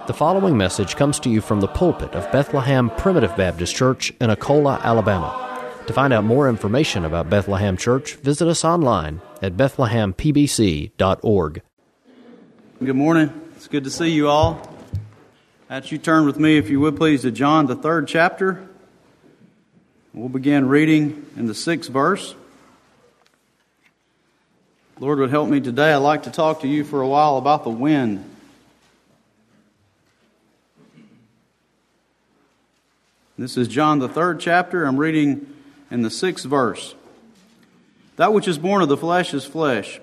The following message comes to you from the pulpit of Bethlehem Primitive Baptist Church in Akola, Alabama. To find out more information about Bethlehem Church, visit us online at bethlehempbc.org. Good morning. It's good to see you all. As you turn with me, if you would please, to John, the 3rd chapter. We'll begin reading in the 6th verse. Lord would help me today. I'd like to talk to you for a while about the wind. This is John, the 3rd chapter. I'm reading in the 6th verse. That which is born of the flesh is flesh,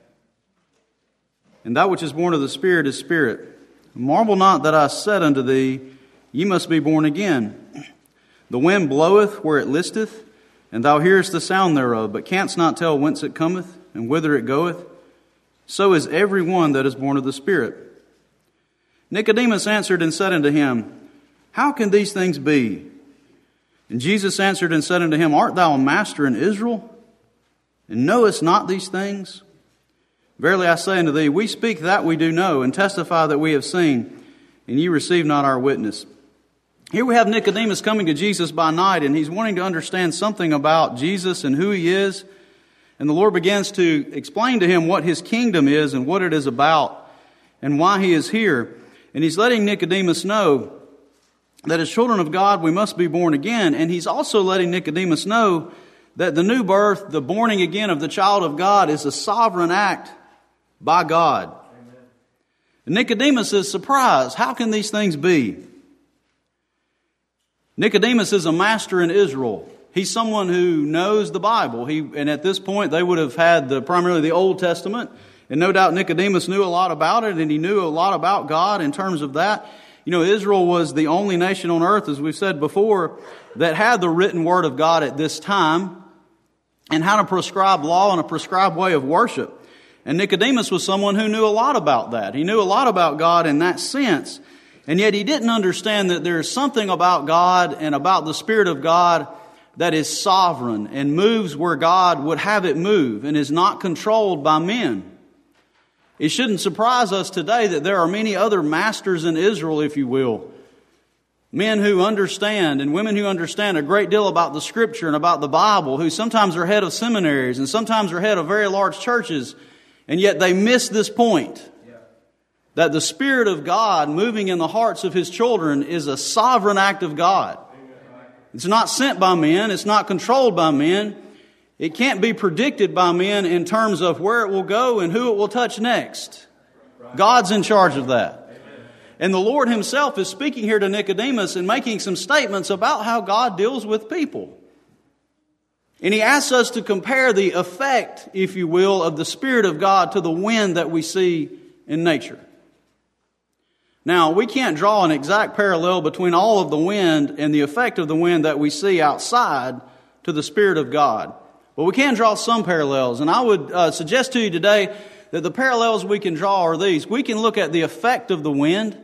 and that which is born of the Spirit is spirit. Marvel not that I said unto thee, Ye must be born again. The wind bloweth where it listeth, and thou hearest the sound thereof, but canst not tell whence it cometh, and whither it goeth. So is every one that is born of the Spirit. Nicodemus answered and said unto him, How can these things be? And Jesus answered and said unto him, Art thou a master in Israel, and knowest not these things? Verily I say unto thee, we speak that we do know, and testify that we have seen, and ye receive not our witness. Here we have Nicodemus coming to Jesus by night, and he's wanting to understand something about Jesus and who he is. And the Lord begins to explain to him what his kingdom is and what it is about and why he is here. And he's letting Nicodemus know that as children of God, we must be born again. And he's also letting Nicodemus know that the new birth, the borning again of the child of God, is a sovereign act by God. Amen. Nicodemus is surprised. How can these things be? Nicodemus is a master in Israel. He's someone who knows the Bible. And at this point, they would have had primarily the Old Testament. And no doubt Nicodemus knew a lot about it, and he knew a lot about God in terms of that. You know, Israel was the only nation on earth, as we've said before, that had the written Word of God at this time and had a prescribed law and a prescribed way of worship. And Nicodemus was someone who knew a lot about that. He knew a lot about God in that sense. And yet he didn't understand that there's something about God and about the Spirit of God that is sovereign and moves where God would have it move and is not controlled by men. It shouldn't surprise us today that there are many other masters in Israel, if you will. Men who understand and women who understand a great deal about the Scripture and about the Bible, who sometimes are head of seminaries and sometimes are head of very large churches, and yet they miss this point. That the Spirit of God moving in the hearts of His children is a sovereign act of God. It's not sent by men. It's not controlled by men. It can't be predicted by men in terms of where it will go and who it will touch next. God's in charge of that. And the Lord Himself is speaking here to Nicodemus and making some statements about how God deals with people. And He asks us to compare the effect, if you will, of the Spirit of God to the wind that we see in nature. Now, we can't draw an exact parallel between all of the wind and the effect of the wind that we see outside to the Spirit of God. But we can draw some parallels. And I would suggest to you today that the parallels we can draw are these. We can look at the effect of the wind,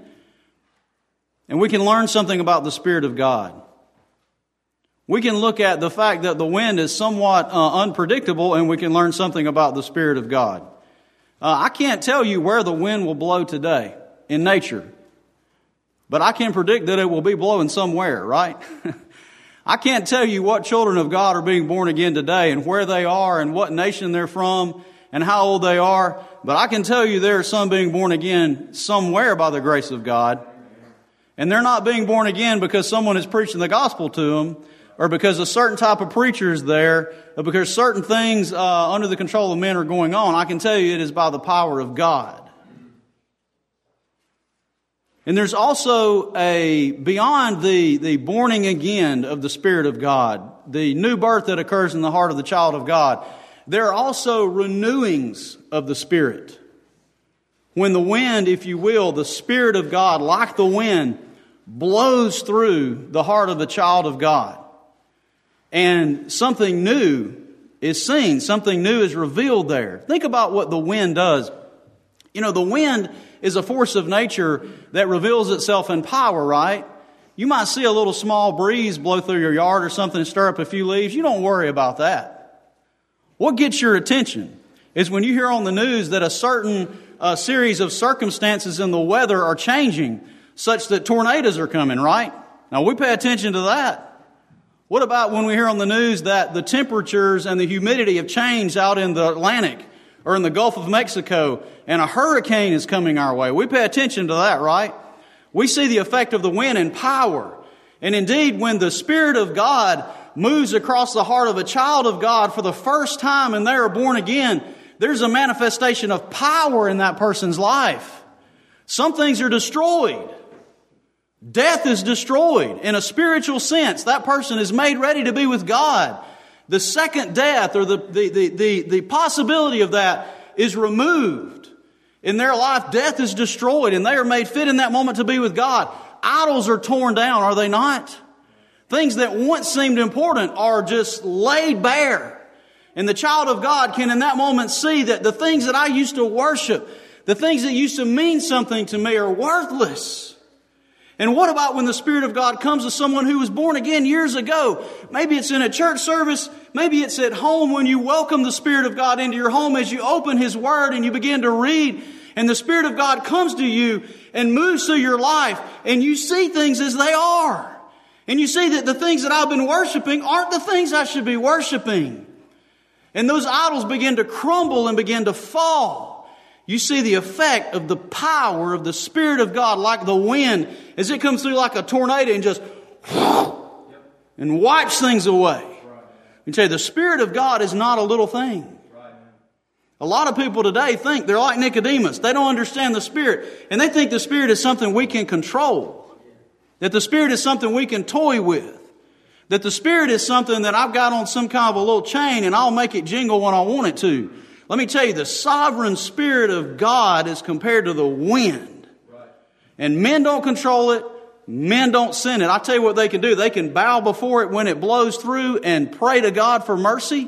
and we can learn something about the Spirit of God. We can look at the fact that the wind is somewhat unpredictable, and we can learn something about the Spirit of God. I can't tell you where the wind will blow today in nature, but I can predict that it will be blowing somewhere, right? I can't tell you what children of God are being born again today and where they are and what nation they're from and how old they are, but I can tell you there are some being born again somewhere by the grace of God. And they're not being born again because someone is preaching the gospel to them or because a certain type of preacher is there or because certain things under the control of men are going on. I can tell you it is by the power of God. And there's also beyond the borning again of the Spirit of God, the new birth that occurs in the heart of the child of God, there are also renewings of the Spirit. When the wind, if you will, the Spirit of God, like the wind, blows through the heart of the child of God, and something new is seen, something new is revealed there. Think about what the wind does. You know, the wind is a force of nature that reveals itself in power, right? You might see a little small breeze blow through your yard or something and stir up a few leaves. You don't worry about that. What gets your attention is when you hear on the news that a certain series of circumstances in the weather are changing. such that tornadoes are coming, right? Now we pay attention to that. What about when we hear on the news that the temperatures and the humidity have changed out in the Atlantic or in the Gulf of Mexico and a hurricane is coming our way? We pay attention to that, right? We see the effect of the wind and power. And indeed, when the Spirit of God moves across the heart of a child of God for the first time and they are born again, there's a manifestation of power in that person's life. Some things are destroyed. Death is destroyed in a spiritual sense. That person is made ready to be with God. The second death or the possibility of that is removed. In their life, death is destroyed and they are made fit in that moment to be with God. Idols are torn down, are they not? Things that once seemed important are just laid bare. And the child of God can in that moment see that the things that I used to worship, the things that used to mean something to me are worthless. And what about when the Spirit of God comes to someone who was born again years ago? Maybe it's in a church service. Maybe it's at home when you welcome the Spirit of God into your home as you open His Word and you begin to read. And the Spirit of God comes to you and moves through your life. And you see things as they are. And you see that the things that I've been worshiping aren't the things I should be worshiping. And those idols begin to crumble and begin to fall. You see the effect of the power of the Spirit of God like the wind as it comes through like a tornado and just and wipes things away. You tell you, the Spirit of God is not a little thing. A lot of people today think they're like Nicodemus. They don't understand the Spirit. And they think the Spirit is something we can control. That the Spirit is something we can toy with. That the Spirit is something that I've got on some kind of a little chain and I'll make it jingle when I want it to. Let me tell you, the sovereign Spirit of God is compared to the wind. And men don't control it. Men don't send it. I'll tell you what they can do. They can bow before it when it blows through and pray to God for mercy.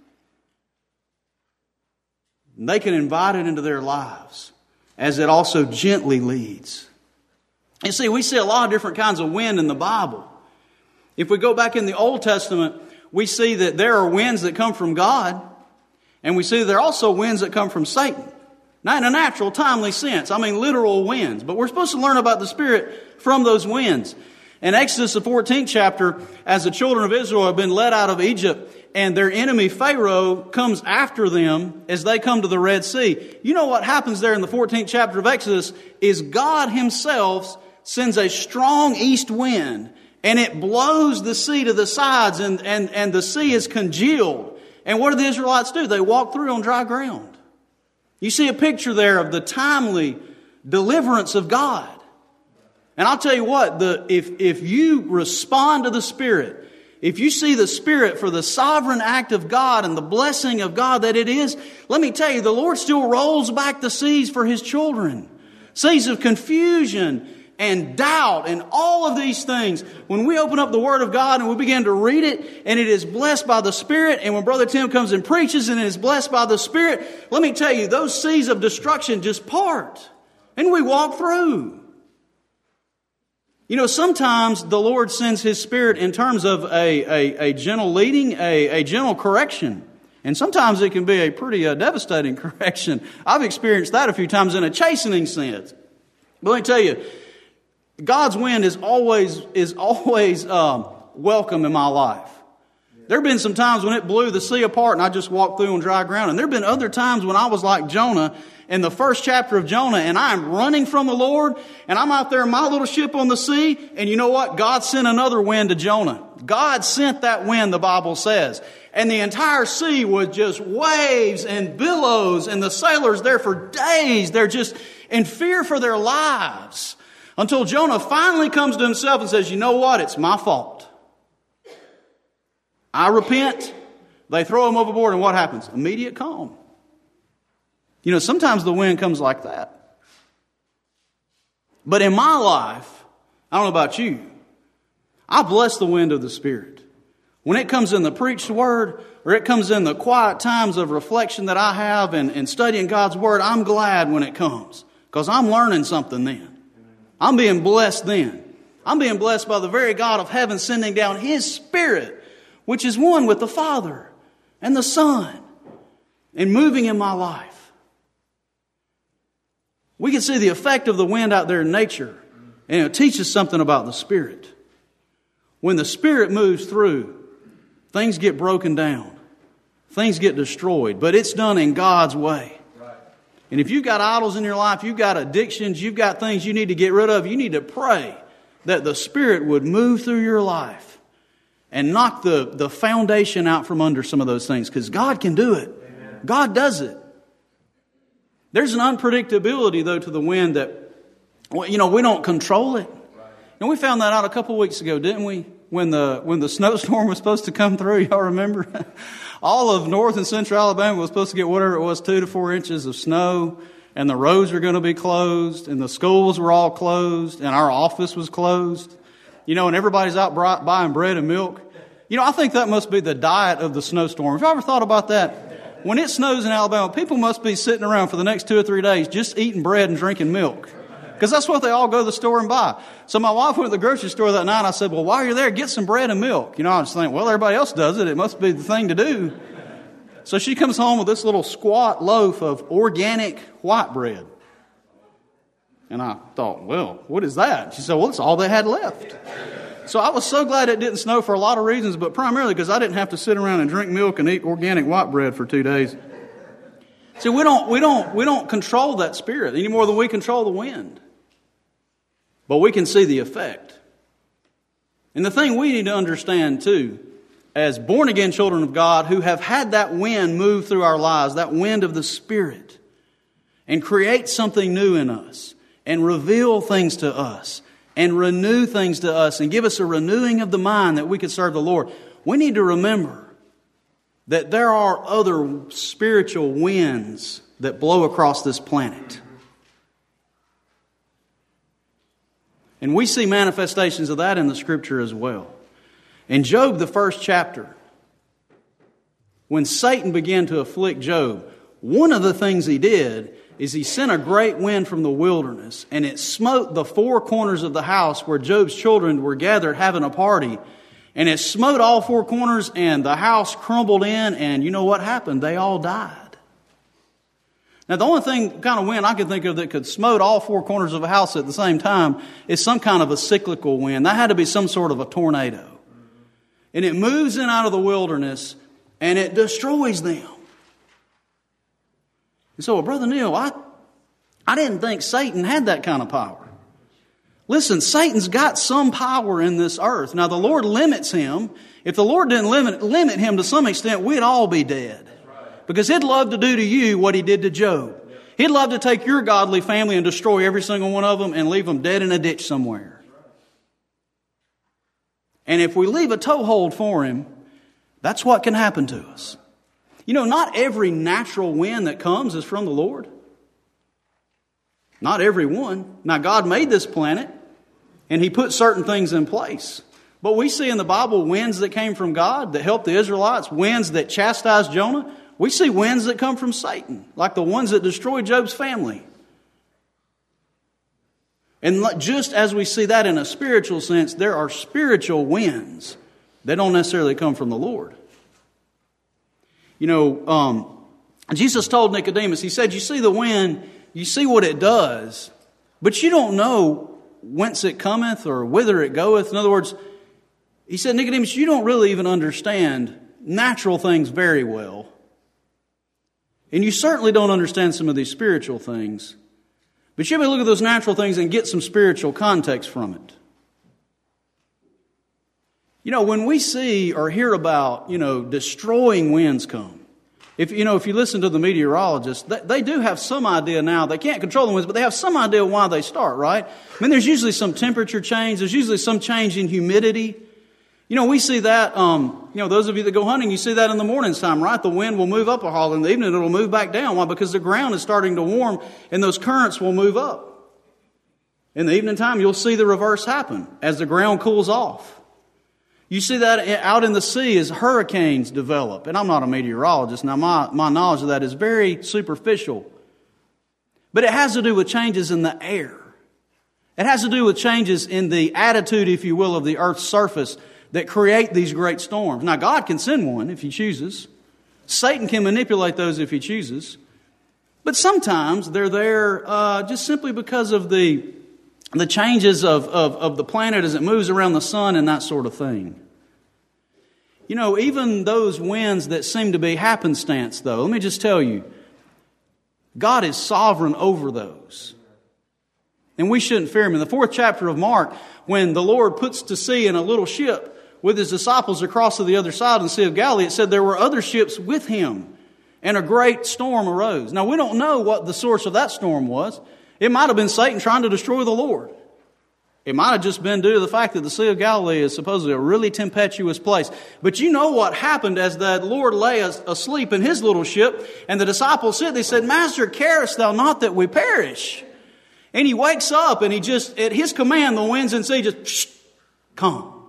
And they can invite it into their lives as it also gently leads. You see, we see a lot of different kinds of wind in the Bible. If we go back in the Old Testament, we see that there are winds that come from God. And we see there are also winds that come from Satan. Not in a natural, timely sense. I mean literal winds. But we're supposed to learn about the Spirit from those winds. In Exodus, the 14th chapter, as the children of Israel have been led out of Egypt, and their enemy Pharaoh comes after them as they come to the Red Sea. You know what happens there in the 14th chapter of Exodus is God Himself sends a strong east wind, and it blows the sea to the sides, and the sea is congealed. And what do the Israelites do? They walk through on dry ground. You see a picture there of the timely deliverance of God. And I'll tell you what, if you respond to the Spirit, if you see the Spirit for the sovereign act of God and the blessing of God that it is, let me tell you, the Lord still rolls back the seas for His children. Seas of confusion and doubt and all of these things. When we open up the Word of God and we begin to read it and it is blessed by the Spirit, and when Brother Tim comes and preaches and it is blessed by the Spirit, let me tell you, those seas of destruction just part and we walk through. You know, sometimes the Lord sends His Spirit in terms of a gentle leading, a gentle correction. And sometimes it can be a pretty devastating correction. I've experienced that a few times in a chastening sense. But let me tell you, God's wind is always welcome in my life. There have been some times when it blew the sea apart and I just walked through on dry ground. And there have been other times when I was like Jonah in the first chapter of Jonah, and I'm running from the Lord, and I'm out there in my little ship on the sea, and you know what? God sent another wind to Jonah. God sent that wind, the Bible says. And the entire sea was just waves and billows, and the sailors there for days, they're just in fear for their lives. Until Jonah finally comes to himself and says, you know what? It's my fault. I repent. They throw him overboard, and what happens? Immediate calm. You know, sometimes the wind comes like that. But in my life, I don't know about you, I bless the wind of the Spirit. When it comes in the preached word, or it comes in the quiet times of reflection that I have and studying God's Word, I'm glad when it comes. Because I'm learning something then. I'm being blessed then. I'm being blessed by the very God of heaven sending down His Spirit, which is one with the Father and the Son, and moving in my life. We can see the effect of the wind out there in nature. And it teaches something about the Spirit. When the Spirit moves through, things get broken down. Things get destroyed. But it's done in God's way. And if you've got idols in your life, you've got addictions, you've got things you need to get rid of, you need to pray that the Spirit would move through your life and knock the foundation out from under some of those things. Because God can do it. Amen. God does it. There's an unpredictability, though, to the wind that, we don't control it. And we found that out a couple weeks ago, didn't we? When the snowstorm was supposed to come through, y'all remember? All of north and central Alabama was supposed to get whatever it was, 2 to 4 inches of snow. And the roads were going to be closed. And the schools were all closed. And our office was closed. And everybody's out buying bread and milk. I think that must be the diet of the snowstorm. Have you ever thought about that? When it snows in Alabama, people must be sitting around for the next 2 or 3 days just eating bread and drinking milk. Because that's what they all go to the store and buy. So my wife went to the grocery store that night. I said, well, while you're there, get some bread and milk. I just think, well, everybody else does it. It must be the thing to do. So she comes home with this little squat loaf of organic white bread. And I thought, well, what is that? She said, well, it's all they had left. So I was so glad it didn't snow for a lot of reasons, but primarily because I didn't have to sit around and drink milk and eat organic white bread for 2 days. See, we don't control that Spirit any more than we control the wind. But we can see the effect. And the thing we need to understand too, as born-again children of God who have had that wind move through our lives, that wind of the Spirit, and create something new in us, and reveal things to us, and renew things to us, and give us a renewing of the mind that we could serve the Lord, we need to remember that there are other spiritual winds that blow across this planet. And we see manifestations of that in the Scripture as well. In Job, the 1st chapter, when Satan began to afflict Job, one of the things he did is he sent a great wind from the wilderness, and it smote the 4 corners of the house where Job's children were gathered having a party. And it smote all 4 corners, and the house crumbled in, and you know what happened? They all died. Now, the only kind of wind I could think of that could smote all 4 corners of a house at the same time is some kind of a cyclical wind. That had to be some sort of a tornado. And it moves in out of the wilderness, and it destroys them. And so, Brother Neil, I didn't think Satan had that kind of power. Listen, Satan's got some power in this earth. Now, the Lord limits him. If the Lord didn't limit him to some extent, we'd all be dead. Because He'd love to do to you what He did to Job. He'd love to take your godly family and destroy every single one of them and leave them dead in a ditch somewhere. And if we leave a toehold for Him, that's what can happen to us. Not every natural wind that comes is from the Lord. Not every one. Now, God made this planet, and He put certain things in place. But we see in the Bible winds that came from God that helped the Israelites, winds that chastised Jonah. We see winds that come from Satan, like the ones that destroyed Job's family. And just as we see that in a spiritual sense, there are spiritual winds that don't necessarily come from the Lord. Jesus told Nicodemus, He said, you see the wind, you see what it does, but you don't know whence it cometh or whither it goeth. In other words, He said, Nicodemus, you don't really even understand natural things very well. And you certainly don't understand some of these spiritual things. But you may look at those natural things and get some spiritual context from it. When we see or hear about, destroying winds come. If you listen to the meteorologists, they do have some idea now. They can't control the winds, but they have some idea why they start, right? There's usually some temperature change. There's usually some change in humidity. We see that, those of you that go hunting, you see that in the morning's time, right? The wind will move up a haul. In the evening, it'll move back down. Why? Because the ground is starting to warm, and those currents will move up. In the evening time, you'll see the reverse happen as the ground cools off. You see that out in the sea as hurricanes develop. And I'm not a meteorologist. Now, my knowledge of that is very superficial. But it has to do with changes in the air. It has to do with changes in the attitude, if you will, of the earth's surface that create these great storms. Now, God can send one if He chooses. Satan can manipulate those if he chooses. But sometimes they're there just simply because of the the changes of the planet as it moves around the sun and that sort of thing. You know, even those winds that seem to be happenstance, though, let me just tell you, God is sovereign over those. And we shouldn't fear Him. In the 4th chapter of Mark, when the Lord puts to sea in a little ship with His disciples across to the other side of the Sea of Galilee, it said there were other ships with Him, and a great storm arose. Now, we don't know what the source of that storm was. It might have been Satan trying to destroy the Lord. It might have just been due to the fact that the Sea of Galilee is supposedly a really tempestuous place. But you know what happened as the Lord lay asleep in His little ship, and the disciples said, they said, Master, carest Thou not that we perish? And He wakes up, and He just, at His command, the winds and sea just, calm.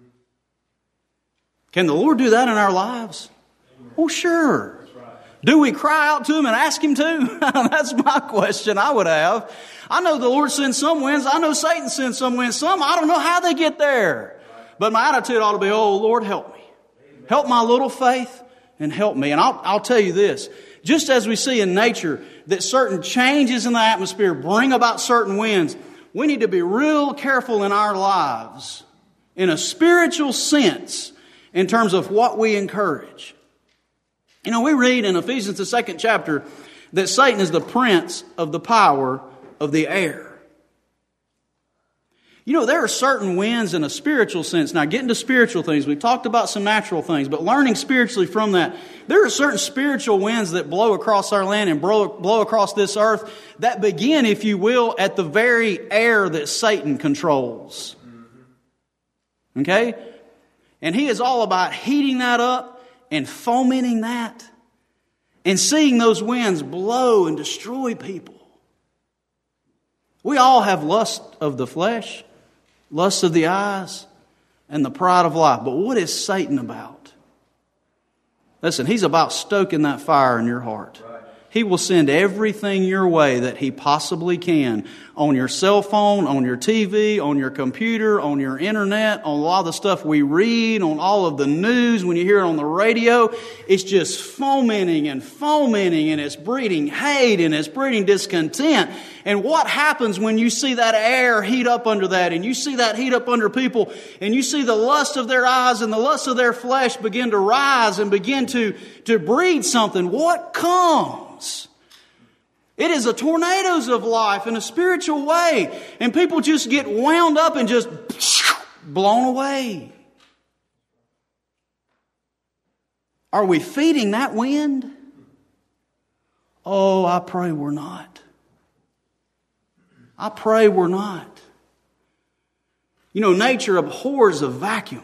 Can the Lord do that in our lives? Oh, sure. Do we cry out to Him and ask Him to? That's my question I would have. I know the Lord sends some winds. I know Satan sends some winds. Some, I don't know how they get there. But my attitude ought to be, oh, Lord, help me. Help my little faith and help me. And I'll tell you this. Just as we see in nature that certain changes in the atmosphere bring about certain winds, we need to be real careful in our lives in a spiritual sense in terms of what we encourage. You know, we read in Ephesians, the 2nd chapter, that Satan is the prince of the power of the air. You know, there are certain winds in a spiritual sense. Now, getting to spiritual things, we've talked about some natural things, but learning spiritually from that, there are certain spiritual winds that blow across our land and blow across this earth that begin, if you will, at the very air that Satan controls. Okay? And he is all about heating that up and fomenting that and seeing those winds blow and destroy people. We all have lust of the flesh, lust of the eyes, and the pride of life. But what is Satan about? Listen, he's about stoking that fire in your heart. He will send everything your way that he possibly can on your cell phone, on your TV, on your computer, on your internet, on a lot of the stuff we read, on all of the news, when you hear it on the radio. It's just fomenting and it's breeding hate and it's breeding discontent. And what happens when you see that air heat up under that and you see that heat up under people and you see the lust of their eyes and the lust of their flesh begin to rise and begin to breed something? What comes? It is the tornadoes of life in a spiritual way. And people just get wound up and just blown away. Are we feeding that wind? Oh, I pray we're not. I pray we're not. You know, nature abhors a vacuum.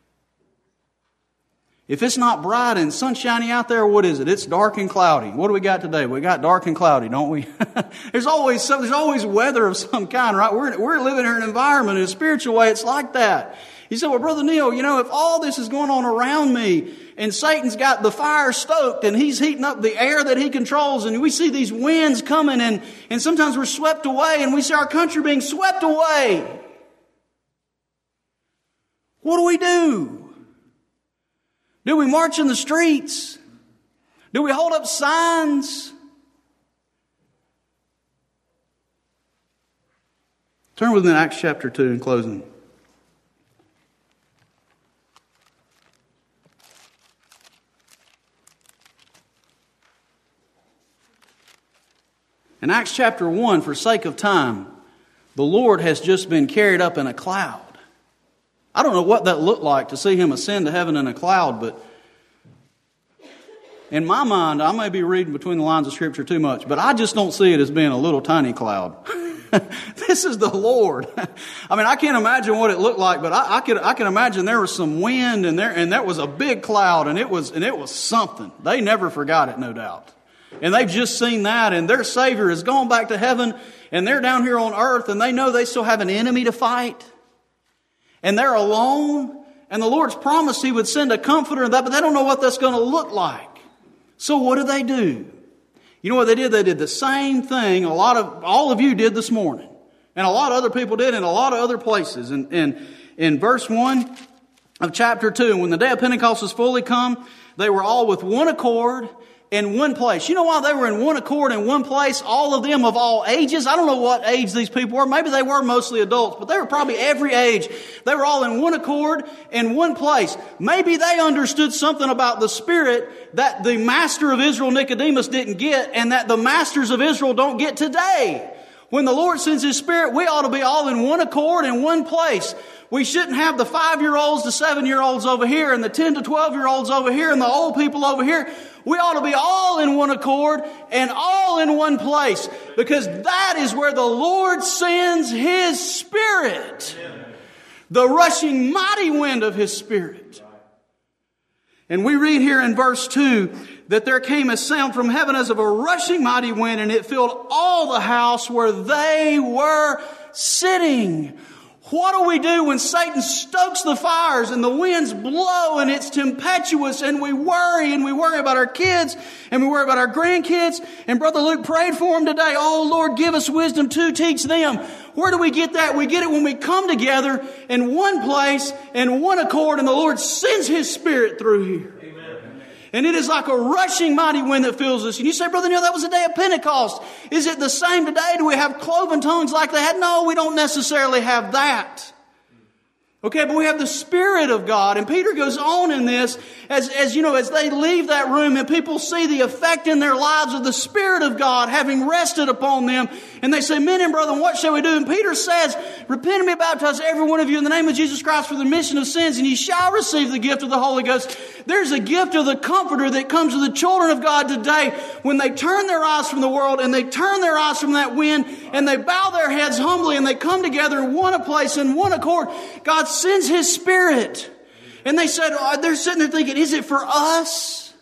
If it's not bright and sunshiny out there, what is it? It's dark and cloudy. What do we got today? We got dark and cloudy, don't we? There's always weather of some kind, right? We're living in an environment in a spiritual way. It's like that. You say, well, Brother Neil, you know, if all this is going on around me and Satan's got the fire stoked and he's heating up the air that he controls and we see these winds coming and sometimes we're swept away and we see our country being swept away. What do we do? Do we march in the streets? Do we hold up signs? Turn with me to Acts chapter 2 in closing. In Acts chapter 1, for sake of time, the Lord has just been carried up in a cloud. I don't know what that looked like to see Him ascend to heaven in a cloud, but in my mind, I may be reading between the lines of Scripture too much, but I just don't see it as being a little tiny cloud. This is the Lord. I mean, I can't imagine what it looked like, but I can imagine there was some wind and that was a big cloud, and it was something. They never forgot it, no doubt. And they've just seen that, and their Savior has gone back to heaven, and they're down here on earth, and they know they still have an enemy to fight. And they're alone, and the Lord's promised He would send a comforter, but they don't know what that's going to look like. So what do? You know what they did? They did the same thing all of you did this morning. And a lot of other people did in a lot of other places. In verse 1 of chapter 2, when the day of Pentecost was fully come, they were all with one accord in one place. You know why they were in one accord in one place? All of them of all ages. I don't know what age these people were. Maybe they were mostly adults, but they were probably every age. They were all in one accord in one place. Maybe they understood something about the Spirit that the master of Israel, Nicodemus, didn't get, and that the masters of Israel don't get today. When the Lord sends His Spirit, we ought to be all in one accord in one place. We shouldn't have the 5-year-olds, the 7-year-olds over here, and the 10 to 12-year-olds over here, and the old people over here. We ought to be all in one accord and all in one place, because that is where the Lord sends His Spirit. The rushing mighty wind of His Spirit. And we read here in verse 2 that there came a sound from heaven as of a rushing mighty wind, and it filled all the house where they were sitting. What do we do when Satan stokes the fires and the winds blow and it's tempestuous and we worry about our kids and we worry about our grandkids? And Brother Luke prayed for them today. Oh Lord, give us wisdom to teach them. Where do we get that? We get it when we come together in one place, in one accord, and the Lord sends His Spirit through here. And it is like a rushing mighty wind that fills us. And you say, Brother Neil, that was the day of Pentecost. Is it the same today? Do we have cloven tongues like they had? No, we don't necessarily have that. Okay, but we have the Spirit of God. And Peter goes on in this as they leave that room and people see the effect in their lives of the Spirit of God having rested upon them. And they say, men and brethren, what shall we do? And Peter says, repent and be baptized, every one of you, in the name of Jesus Christ for the remission of sins, and ye shall receive the gift of the Holy Ghost. There's a gift of the Comforter that comes to the children of God today when they turn their eyes from the world and they turn their eyes from that wind and they bow their heads humbly and they come together in one place in one accord. God sends His Spirit. And they said, they're sitting there thinking, is it for us?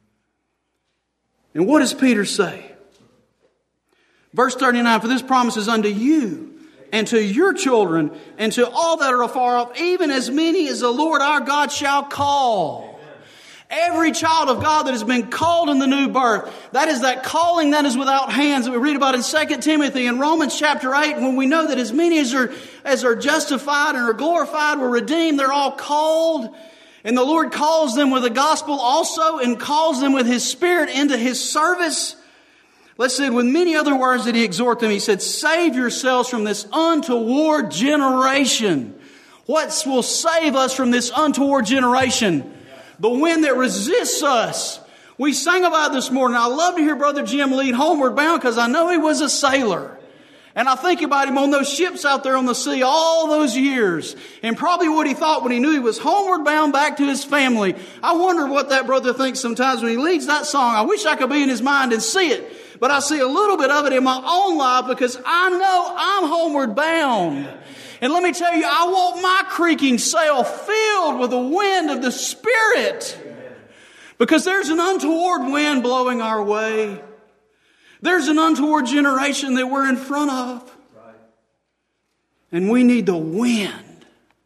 And what does Peter say? Verse 39, for this promise is unto you and to your children and to all that are afar off, even as many as the Lord our God shall call. Every child of God that has been called in the new birth, that is that calling that is without hands that we read about in 2 Timothy and Romans chapter 8, when we know that as many as are justified and are glorified, were redeemed, they're all called. And the Lord calls them with the gospel also and calls them with His Spirit into His service. Let's say, with many other words that He exhort them, He said, save yourselves from this untoward generation. What will save us from this untoward generation? The wind that resists us. We sang about it this morning. I love to hear Brother Jim lead Homeward Bound because I know he was a sailor. And I think about him on those ships out there on the sea all those years. And probably what he thought when he knew he was homeward bound back to his family. I wonder what that brother thinks sometimes when he leads that song. I wish I could be in his mind and see it. But I see a little bit of it in my own life because I know I'm homeward bound. And let me tell you, I want my creaking sail filled with the wind of the Spirit. Because there's an untoward wind blowing our way. There's an untoward generation that we're in front of. And we need the wind.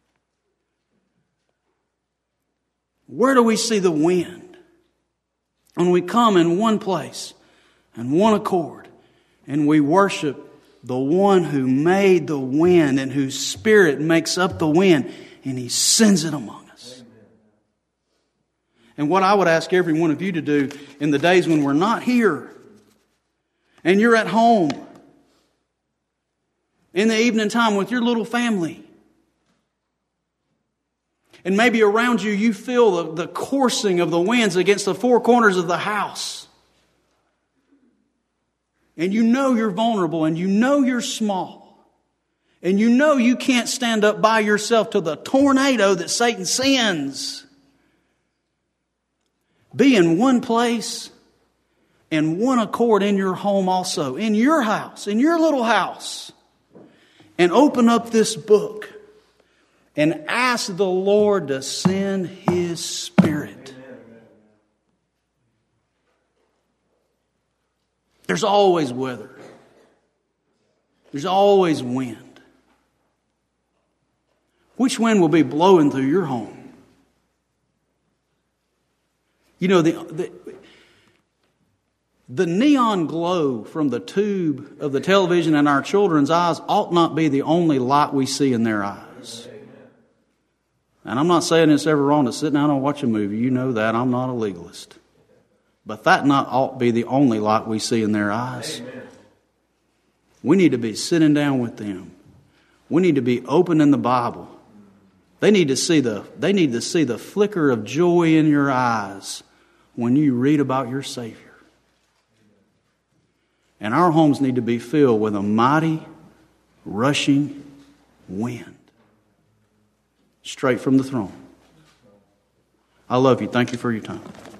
Where do we see the wind? When we come in one place and one accord and we worship the one who made the wind and whose Spirit makes up the wind, and He sends it among us. And what I would ask every one of you to do in the days when we're not here and you're at home in the evening time with your little family, and maybe around you you feel the coursing of the winds against the four corners of the house. And you know you're vulnerable, and you know you're small, and you know you can't stand up by yourself to the tornado that Satan sends. Be in one place and one accord in your home also, in your house, in your little house, and open up this book and ask the Lord to send His Spirit. There's always weather. There's always wind. Which wind will be blowing through your home? You know, the neon glow from the tube of the television in our children's eyes ought not be the only light we see in their eyes. And I'm not saying it's ever wrong to sit down and watch a movie. You know that. I'm not a legalist. But that not ought be the only light we see in their eyes. Amen. We need to be sitting down with them. We need to be opening the Bible. They need to see the flicker of joy in your eyes when you read about your Savior. And our homes need to be filled with a mighty, rushing wind. Straight from the throne. I love you. Thank you for your time.